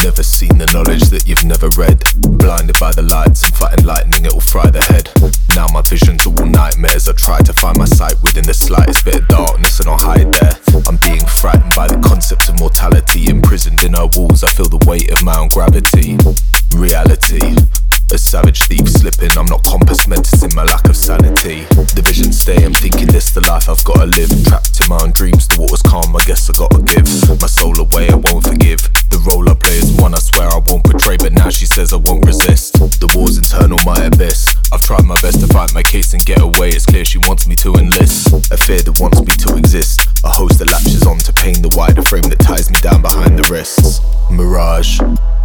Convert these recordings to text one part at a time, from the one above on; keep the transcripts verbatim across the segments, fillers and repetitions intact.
Never seen the knowledge that you've never read. Blinded by the lights and fighting lightning, it will fry the head. Now my visions are all nightmares. I try to find my sight within the slightest bit of darkness, and I'll hide there. I'm being frightened by the concept of mortality. Imprisoned in her walls, I feel the weight of my own gravity. Reality, a savage thief slipping. I'm not compass mentis in my lack of sanity. The visions stay, I'm thinking this the life I've gotta live. Trapped in my own dreams, the water's calm, I guess I gotta give my soul away, I won't forgive. The role I play is one I swear I won't betray, but now she says I won't resist. The war's internal, my abyss. I've tried my best to fight my case and get away. It's clear she wants me to enlist. A fear that wants me to exist. A host that latches on to pain, the wider frame that ties me down behind the wrists. Mirage.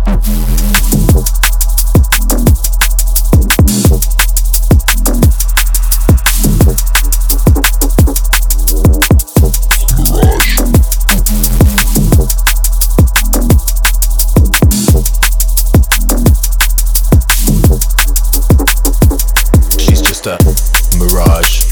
A mirage.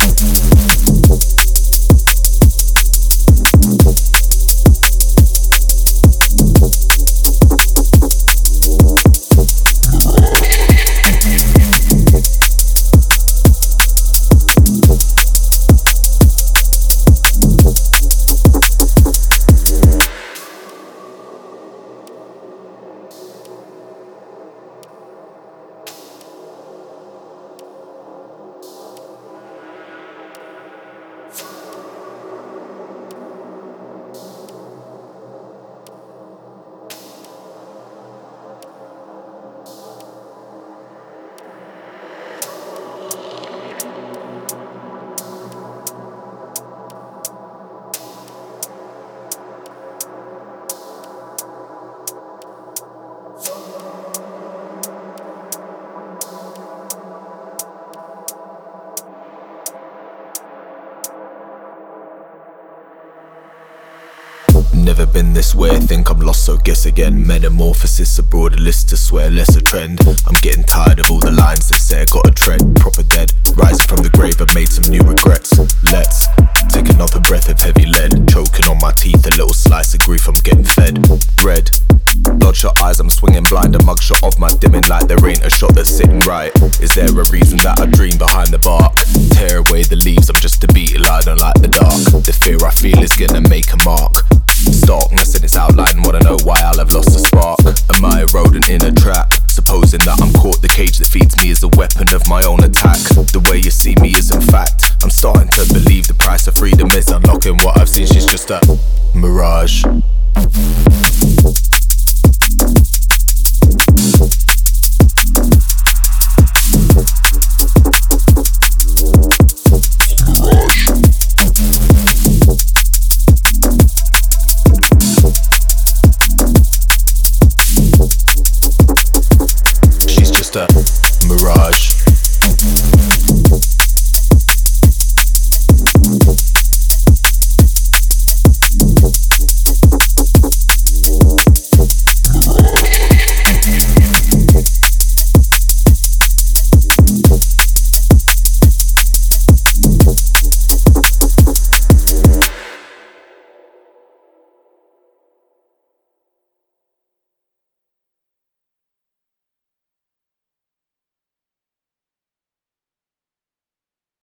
Never been this way, I think I'm lost, so guess again. Metamorphosis, a broader list to swear, less a trend. I'm getting tired of all the lines that say I gotta tread. Proper dead, rising from the grave, I've made some new regrets. Let's take another breath of heavy lead. Choking on my teeth, a little slice of grief, I'm getting fed. Red, bloodshot eyes, I'm swinging blind. A mugshot of my dimming light, there ain't a shot that's sitting right. Is there a reason that I dream behind the bark? Tear away the leaves, I'm just a beetle, I don't like the dark. The fear I feel is gonna make a mark. Starkness in its outline, wanna know why I'll have lost the spark. Am I a rodent in a trap? Supposing that I'm caught, the cage that feeds me is a weapon of my own attack. The way you see me is in fact. I'm starting to believe the price of freedom is unlocking what I've seen. She's just a mirage.